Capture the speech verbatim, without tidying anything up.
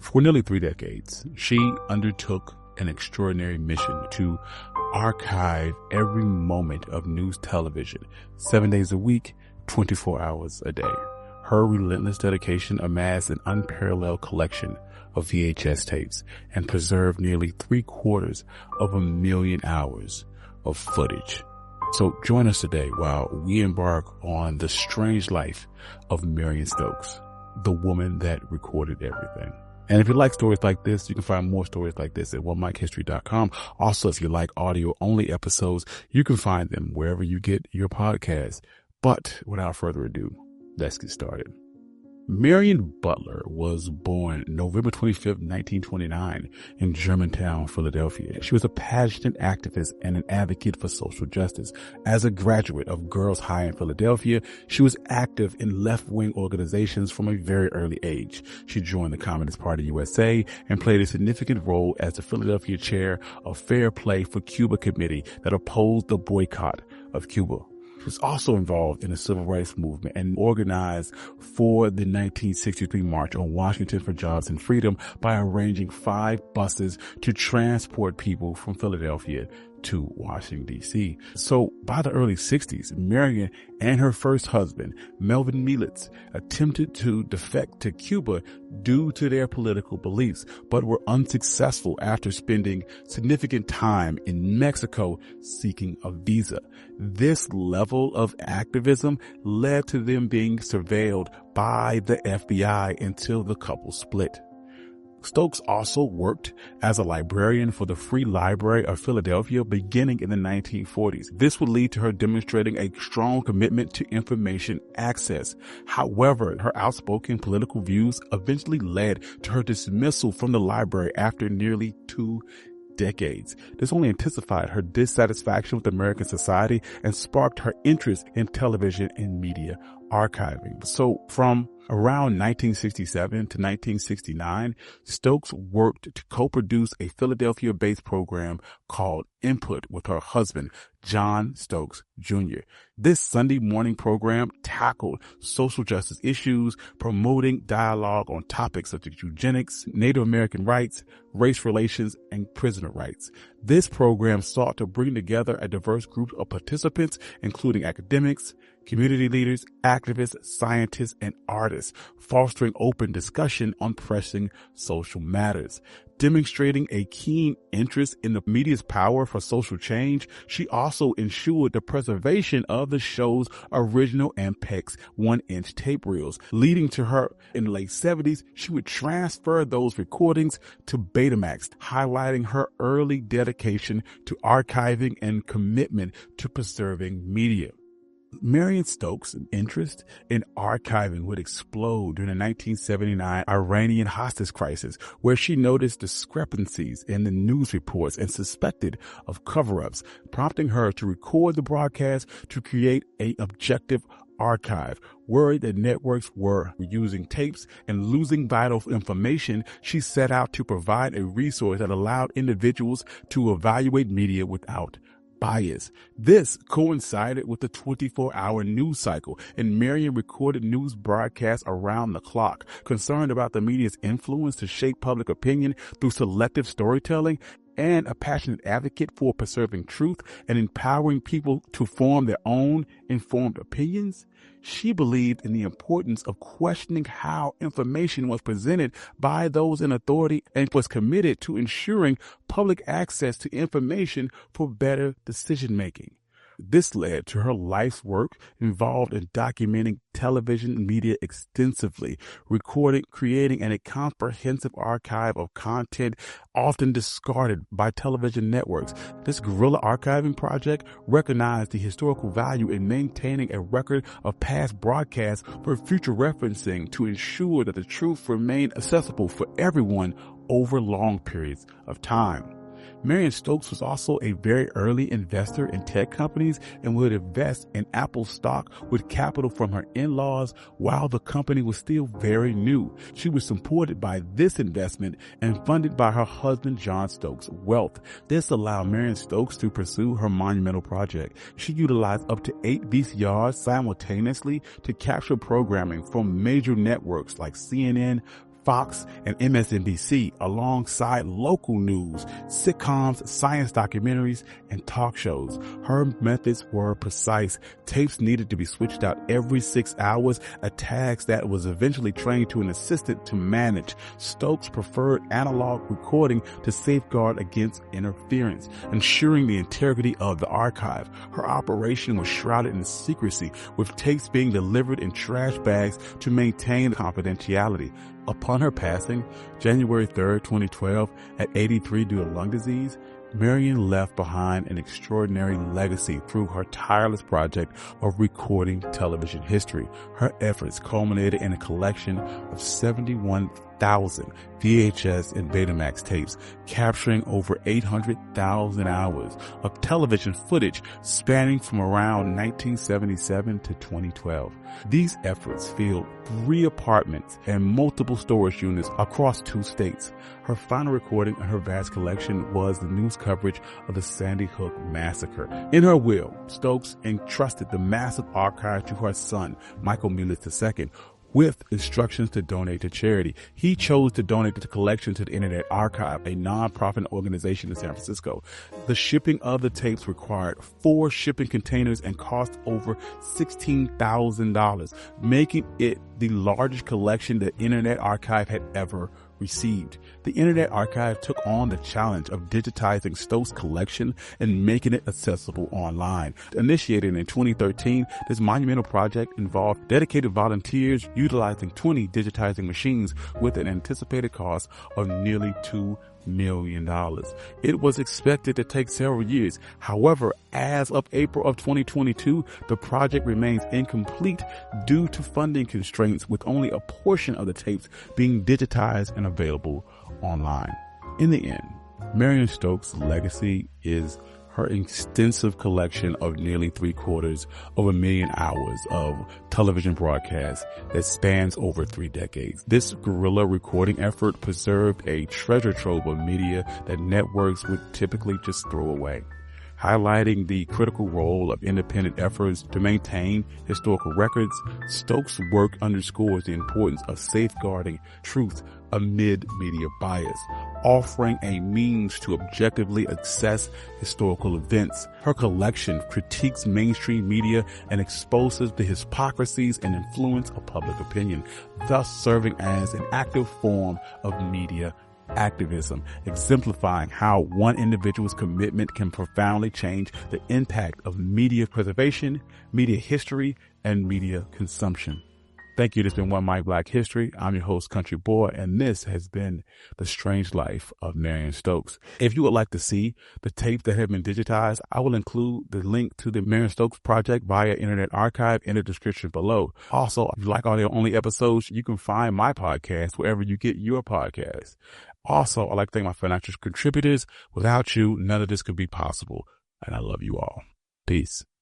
For nearly three decades, she undertook an extraordinary mission to archive every moment of news television, seven days a week, twenty-four hours a day. Her relentless dedication amassed an unparalleled collection of V H S tapes and preserved nearly three quarters of a million hours of footage. So join us today while we embark on the strange life of Marion Stokes, the woman that recorded everything. And if you like stories like this, you can find more stories like this at one mic history dot com. Also, if you like audio only episodes, you can find them wherever you get your podcasts. But without further ado, let's get started. Marion Butler was born November twenty-fifth, nineteen twenty-nine in Germantown, Philadelphia. She was a passionate activist and an advocate for social justice. As a graduate of Girls High in Philadelphia, she was active in left-wing organizations from a very early age. She joined the Communist Party U S A and played a significant role as the Philadelphia chair of Fair Play for Cuba committee that opposed the boycott of Cuba. She was also involved in the civil rights movement and organized for the nineteen sixty-three March on Washington for Jobs and Freedom by arranging five buses to transport people from Philadelphia to Washington, D C. So by the early sixties, Marion and her first husband, Melvin Mielitz, attempted to defect to Cuba due to their political beliefs, but were unsuccessful after spending significant time in Mexico seeking a visa. This level of activism led to them being surveilled by the F B I until the couple split. Stokes also worked as a librarian for the Free Library of Philadelphia beginning in the nineteen forties. This would lead to her demonstrating a strong commitment to information access. However, her outspoken political views eventually led to her dismissal from the library after nearly two decades. This only intensified her dissatisfaction with American society and sparked her interest in television and media archiving. So from around nineteen sixty-seven to nineteen sixty-nine, Stokes worked to co-produce a Philadelphia-based program called Input with her husband, John Stokes Junior This Sunday morning program tackled social justice issues, promoting dialogue on topics such as eugenics, Native American rights, race relations, and prisoner rights. This program sought to bring together a diverse group of participants, including academics, community leaders, activists, scientists, and artists, fostering open discussion on pressing social matters. Demonstrating a keen interest in the media's power for social change, she also ensured the preservation of the show's original Ampex one-inch tape reels. Leading to her in the late seventies, she would transfer those recordings to Betamax, highlighting her early dedication to archiving and commitment to preserving media. Marion Stokes' interest in archiving would explode during the nineteen seventy-nine Iranian hostage crisis, where she noticed discrepancies in the news reports and suspected of cover-ups, prompting her to record the broadcast to create an objective archive. Worried that networks were using tapes and losing vital information, she set out to provide a resource that allowed individuals to evaluate media without bias. This coincided with the twenty-four hour news cycle, and Marion recorded news broadcasts around the clock. Concerned about the media's influence to shape public opinion through selective storytelling, and a passionate advocate for preserving truth and empowering people to form their own informed opinions, she believed in the importance of questioning how information was presented by those in authority and was committed to ensuring public access to information for better decision-making. This led to her life's work involved in documenting television media extensively, recording, creating and a comprehensive archive of content often discarded by television networks. This guerrilla archiving project recognized the historical value in maintaining a record of past broadcasts for future referencing to ensure that the truth remained accessible for everyone over long periods of time. Marion Stokes was also a very early investor in tech companies and would invest in Apple stock with capital from her in-laws while the company was still very new. She was supported by this investment and funded by her husband John Stokes' wealth. This allowed Marion Stokes to pursue her monumental project. She utilized up to eight V C Rs simultaneously to capture programming from major networks like C N N, Fox, and M S N B C, alongside local news, sitcoms, science documentaries, and talk shows. Her methods were precise. Tapes needed to be switched out every six hours, a task that was eventually trained to an assistant to manage. Stokes preferred analog recording to safeguard against interference, ensuring the integrity of the archive. Her operation was shrouded in secrecy, with tapes being delivered in trash bags to maintain confidentiality. Upon her passing, January third, twenty twelve, at eighty-three due to lung disease, Marion left behind an extraordinary legacy through her tireless project of recording television history. Her efforts culminated in a collection of seventy-one thousand V H S and Betamax tapes, capturing over eight hundred thousand hours of television footage spanning from around nineteen seventy-seven to twenty twelve. These efforts filled three apartments and multiple storage units across two states. Her final recording in her vast collection was the news coverage of the Sandy Hook massacre. In her will, Stokes entrusted the massive archive to her son, Michael Mulis the Second, with instructions to donate to charity. He chose to donate the collection to the Internet Archive, a non-profit organization in San Francisco. The shipping of the tapes required four shipping containers and cost over sixteen thousand dollars, making it the largest collection the Internet Archive had ever received. The Internet Archive took on the challenge of digitizing Stokes' collection and making it accessible online. Initiated in twenty thirteen, this monumental project involved dedicated volunteers utilizing twenty digitizing machines with an anticipated cost of nearly two million dollars. It was expected to take several years. However, as of April of twenty twenty-two, the project remains incomplete due to funding constraints, with only a portion of the tapes being digitized and available online. In the end, Marion Stokes' legacy is her extensive collection of nearly three quarters of a million hours of television broadcasts that spans over three decades. This guerrilla recording effort preserved a treasure trove of media that networks would typically just throw away. Highlighting the critical role of independent efforts to maintain historical records, Stokes' work underscores the importance of safeguarding truth amid media bias, offering a means to objectively assess historical events. Her collection critiques mainstream media and exposes the hypocrisies and influence of public opinion, thus serving as an active form of media activism, exemplifying how one individual's commitment can profoundly change the impact of media preservation, media history, and media consumption. Thank you. This has been One Mic Black History. I'm your host, Country Boy, and this has been The Strange Life of Marion Stokes. If you would like to see the tapes that have been digitized, I will include the link to the Marion Stokes Project via Internet Archive in the description below. Also, if you like audio-only episodes, you can find my podcast wherever you get your podcasts. Also, I'd like to thank my financial contributors. Without you, none of this could be possible, and I love you all. Peace.